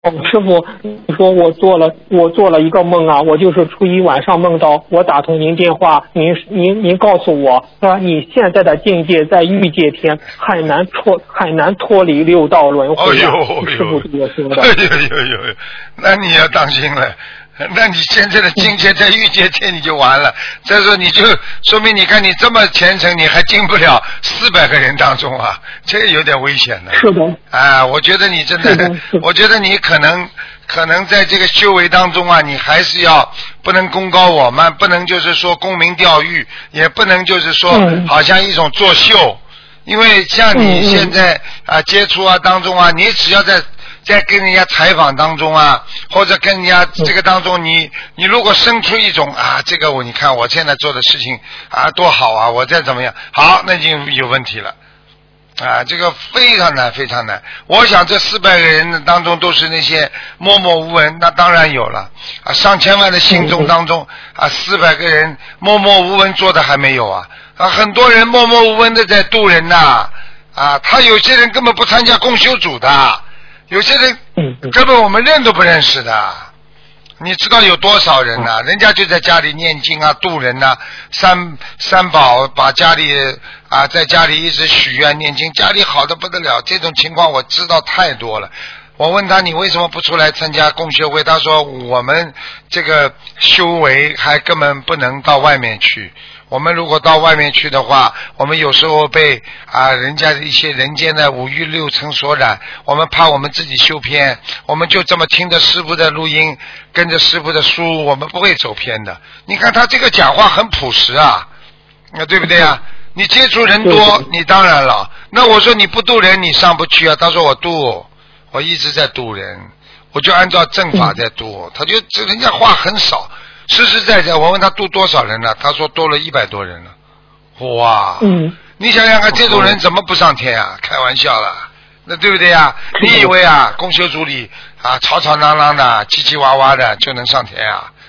师傅，你说我做了一个梦啊，我就是初一晚上梦到我打通您电话，您告诉我说你现在的境界在欲界天，很难脱离六道轮回啊。师傅对我说的。 那你要当心了。那你现在的境界在欲界天，你就完了。这时候你就说明，你看你这么虔诚，你还进不了400个人当中啊，这个有点危险的。 是的。 啊，我觉得你真的，我觉得你可能在这个修为当中啊，你还是要不能功高我慢，不能就是说沽名钓誉，也不能就是说好像一种作秀。因为像你现在接触当中你只要在跟人家采访当中或者跟人家这个当中，你如果生出一种这个你看我现在做的事情多好我再怎么样好，那已经有问题了这个非常难非常难。我想这400个人当中都是那些默默无闻，那当然有了上千万的信众当中400个人默默无闻做的还没有很多人默默无闻的在度人他有些人根本不参加共修组的，有些人根本我们认都不认识的。你知道有多少人人家就在家里念经度人三宝把家里在家里一直许愿念经，家里好的不得了。这种情况我知道太多了。我问他你为什么不出来参加共修会，他说我们这个修为还根本不能到外面去，我们如果到外面去的话，我们有时候被人家的一些人间的五欲六尘所染，我们怕我们自己修偏，我们就这么听着师父的录音，跟着师父的书，我们不会走偏的。你看他这个讲话很朴实对不对你接触人多，你当然了。那我说你不度人，你上不去他说我度，我一直在度人，我就按照正法在度。他就人家话很少。实实在在，我问他度多少人了，他说多了100多人了。哇，你想想看，这种人怎么不上天开玩笑了，那对不对你以为共修组里吵吵嚷嚷的、叽叽哇哇的就能上天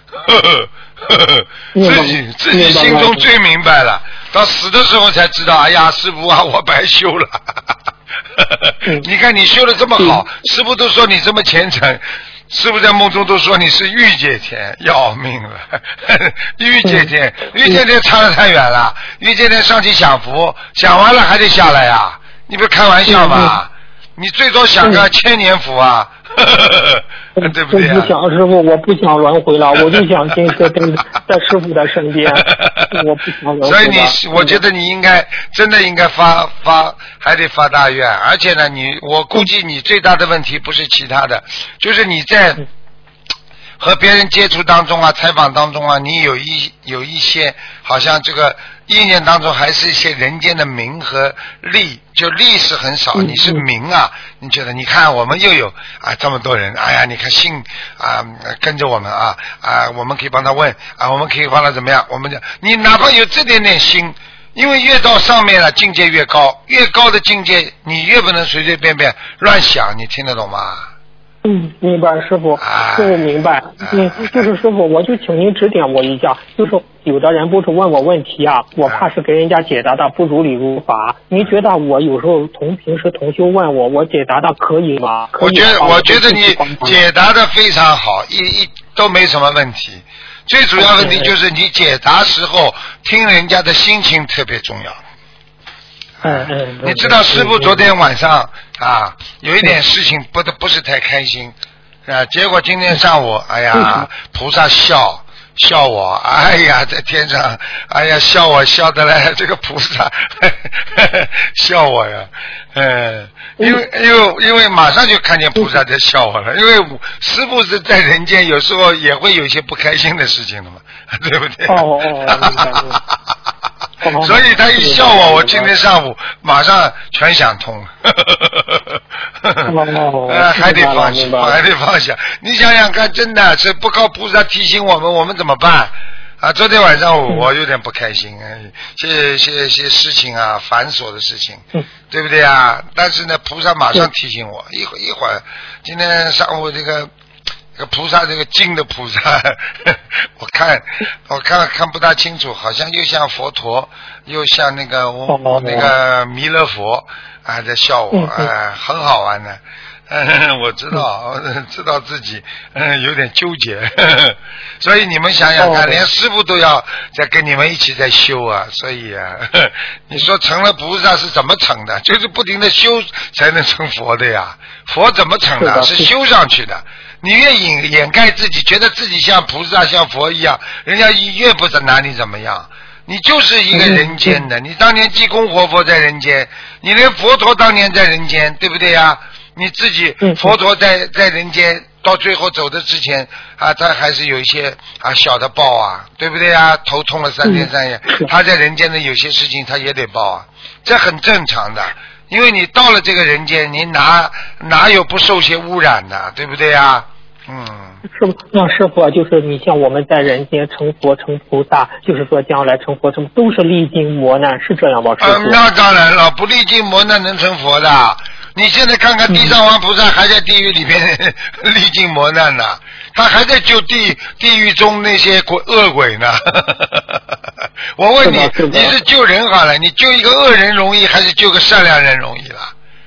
自己心中最明白了，到死的时候才知道，哎呀，师父我白修了。你看你修得这么好，师父都说你这么虔诚。师父在梦中都说你是欲界天，要命了。欲界天差得太远了，欲界天上去享福，享完了还得下来你不是开玩笑吗？你最多享个1000年福对不对我不想师父，我不想轮回了，我就想在师父的身边，我不想轮回了。 所以我觉得你真的应该还得发大愿，而且呢，我估计你最大的问题不是其他的，就是你在和别人接触当中采访当中你有一些好像这个意念当中还是一些人间的名和利，就利是很少，你是名你觉得你看我们又有这么多人，哎呀你看信跟着我们我们可以帮他问我们可以帮他怎么样，你哪怕有这点点心，因为越到上面了境界越高，越高的境界你越不能随随便便乱想，你听得懂吗？ 明白师傅，师傅明白。就是师傅，我就请您指点我一下，就是有的人不是问我问题我怕是给人家解答的不如理如法。您觉得我有时候平时同修问我解答的可以吗？ 我觉得你解答的非常好，都没什么问题。最主要问题就是你解答时候听人家的心情特别重要。你知道师父昨天晚上有一点事情不是太开心结果今天上午哎呀菩萨笑我，哎呀在天上，哎呀笑我笑得来，这个菩萨笑我呀因为马上就看见菩萨在笑我了，因为师父是在人间有时候也会有一些不开心的事情的嘛，对不对？所以他一笑我今天上午马上全想通还得放下。你想想看，真的是不靠菩萨提醒我们怎么办昨天晚上我有点不开心些事情繁琐的事情对不对但是呢菩萨马上提醒我一会儿今天上午这个菩萨，这个金的菩萨我看不大清楚，好像又像佛陀又像那个那个弥勒佛在笑我很好玩的我知道，知道自己有点纠结，所以你们想想看，连师傅都要在跟你们一起在修啊，所以啊，你说成了菩萨是怎么成的？就是不停的修才能成佛的呀。佛怎么成的？是修上去的。你越掩盖自己，觉得自己像菩萨像佛一样，人家越不拿你怎么样。你就是一个人间的，你当年济公活佛在人间，你连佛陀当年在人间，对不对呀？你自己佛陀在人间，到最后走的之前啊，他还是有一些小的报啊，对不对呀？头痛了3天3夜，他在人间的有些事情他也得报啊，这很正常的，因为你到了这个人间，你哪有不受些污染的，对不对呀？ 是不？那师傅就是你像我们在人间成佛成菩萨，就是说将来成佛成都是历经磨难，是这样吧？师傅？ 那当然了，不历经磨难能成佛的。你现在看看地藏王菩萨还在地狱里面历经磨难呢，他还在救地狱中那些恶鬼呢。我问你，你是救人好了，你救一个恶人容易还是救个善良人容易了？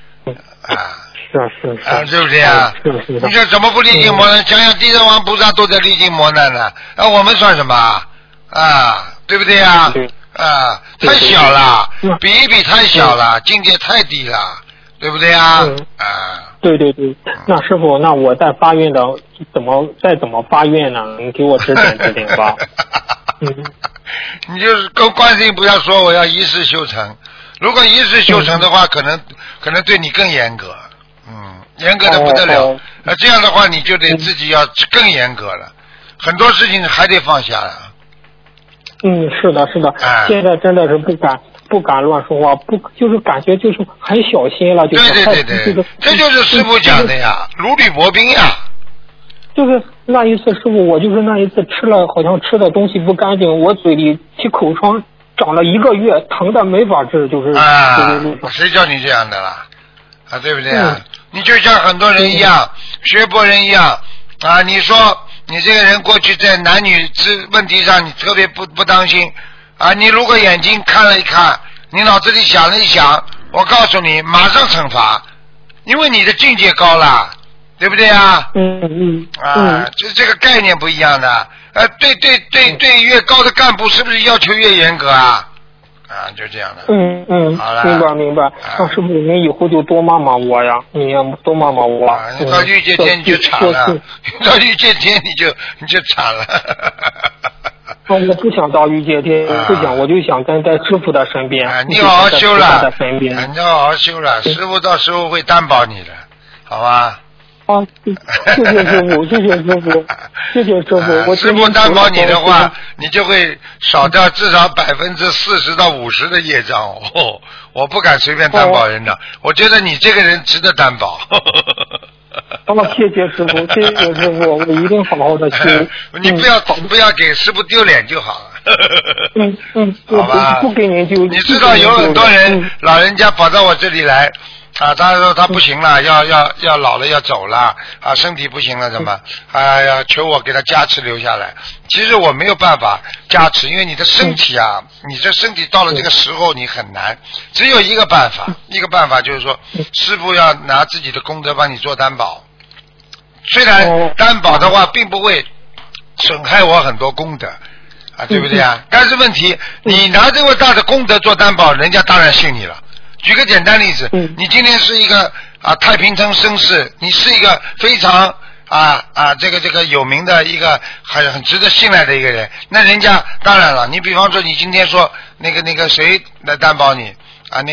是对不对啊？你说怎么不历经磨难？想想地藏王菩萨都在历经磨难呢，那我们算什么啊？对不对啊？太小了，比一比太小了，境界太低了，对不对啊？ 对，那师傅，那我在发愿的怎么发愿呢？你给我指点吧。 你就是跟观世音菩萨说我要一世修成，如果一世修成的话，可能对你更严格。严格的不得了，那这样的话你就得自己要更严格了，很多事情还得放下了。 是的，现在真的是不敢乱说话，就是感觉就是很小心了，就是对，这就是师父讲的呀，如履薄冰呀。 就是那一次师傅，我就是那一次好像吃的东西不干净，我嘴里起口疮，长了1个月，疼的没法治，就是谁叫你这样的啦？对不对啊？你就像很多人一样，学佛人一样你说你这个人过去在男女之问题上你特别不当心你如果眼睛看了一看，你脑子里想了一想，我告诉你马上惩罚，因为你的境界高了，对不对啊？这个概念不一样的对，越高的干部是不是要求越严格啊？就这样的。好了， 明白。那师傅，你以后就多骂骂我呀，你要多骂骂我。 你到御界天你就惨了，到御界天你就惨了。 我不想到御界天，不想，我就想跟在师傅的身边。 你好好修了，你好好修了，师傅到时候会担保你的，好吧？ 谢谢师傅，谢谢师傅。 师傅担保你的话，你就会少掉至少40%到50%的业障哦。我不敢随便担保人的，我觉得你这个人值得担保。 谢谢师傅，谢谢师傅，我一定好好的修。 你不要给师傅丢脸就好了。好吧， 不给您丢。 你知道有很多人老人家跑到我这里来。他说他不行了，要老了要走了身体不行了怎么要求我给他加持留下来。其实我没有办法加持，因为你的身体你这身体到了这个时候你很难，只有一个办法就是说师父要拿自己的功德帮你做担保，虽然担保的话并不会损害我很多功德对不对但是问题你拿这么大的功德做担保，人家当然信你了。举个简单例子，你今天是一个太平城绅士，你是一个非常这个有名的一个很值得信赖的一个人，那人家当然了，你比方说你今天说那个谁来担保你那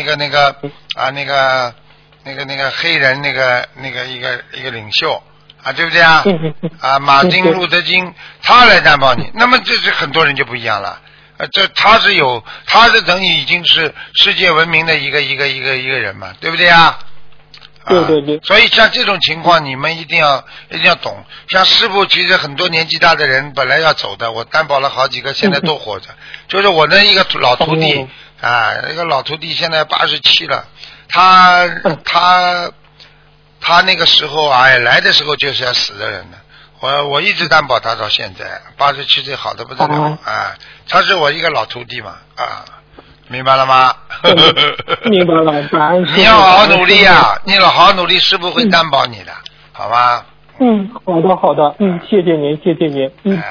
个黑人那个一个领袖对不对马丁路德金他来担保你，那么这是很多人就不一样了。他是等于已经是世界闻名的一个人嘛，对不对对。 所以像这种情况，你们一定要懂。像师父其实很多年纪大的人本来要走的，我担保了好几个，现在都活着。就是我的一个老徒弟一个老徒弟现在87了，他那个时候来的时候就是要死的人呢。我一直担保他到现在87岁好的不得了他是我一个老徒弟嘛明白了吗？ 明白了，感恩师父。 你要好好努力啊！你要好好努力，师傅会担保你的，好吧？ 好的，谢谢您，谢谢您，